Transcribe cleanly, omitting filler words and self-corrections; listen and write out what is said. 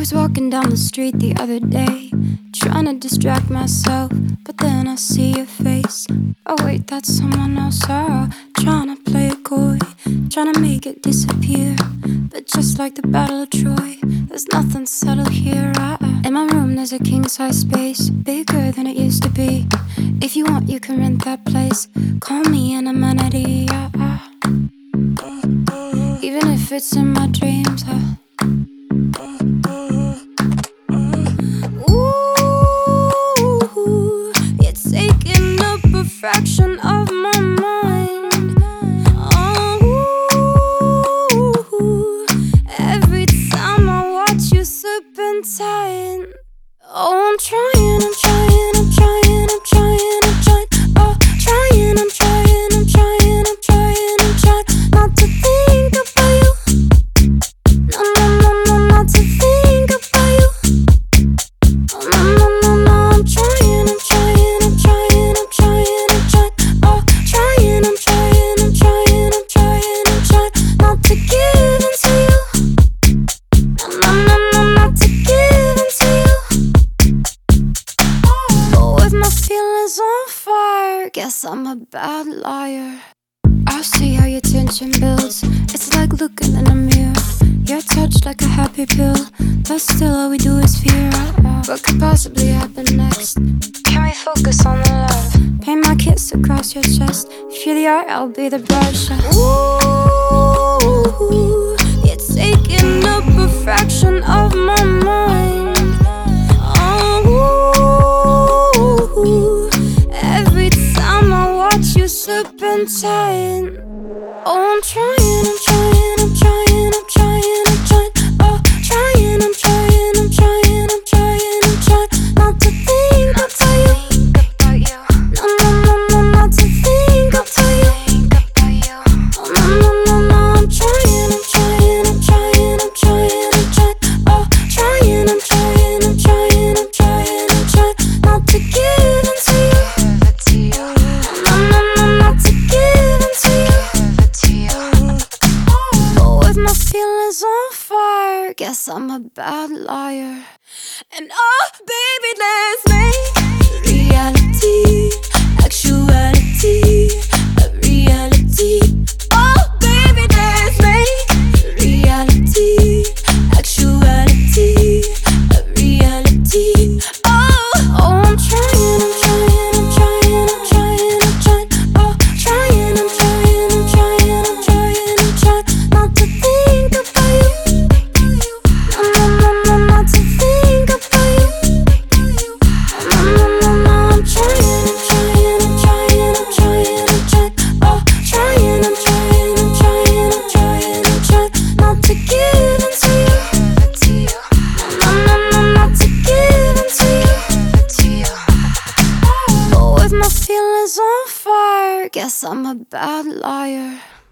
was walking down the street the other day, trying to distract myself, but then I see your face. Oh wait, that's someone else. Trying to play it coy, trying to make it disappear. But just like the Battle of Troy, there's nothing subtle here. In my room there's a king-size space, bigger than it used to be. If you want, you can rent that place. Call me an amenity. Even if it's in my dreams. Ooh, you're taking up a fraction of my mind. Oh, every time I watch you serpentine. Oh, I'm trying. Oh, trying not to think about you. No, not to think about you. Oh, no, I'm trying. Oh, trying not to give in to you. No, not to give in to you. But with my feelings on fire, guess I'm a bad liar. I see how your tension builds. It's like looking in a mirror. You're touched like a happy pill, but still all we do is fear. What could possibly happen next? Can we focus on the love? Paint my kiss across your chest. If you're the art, I'll be the brush. Ooh, you're taking up a fraction of my mind. Oh, every time I watch you serpentine. Oh, I'm trying. Oh, trying not to think about you. No, not to think about you. Oh, no, I'm trying. Oh, trying not to give in to you. No, not to give in to you. But with my feelings on fire, guess I'm a bad liar. And oh, baby, let's make reality, actuality, a reality. Oh, baby, let's make reality, actuality, a reality. Oh, I'm trying. Oh, trying not to think about you. No, not to think about you. No, I'm trying. Oh, trying not to give in to you. No, not to give in to you. But with my feelings on fire, guess I'm a bad liar.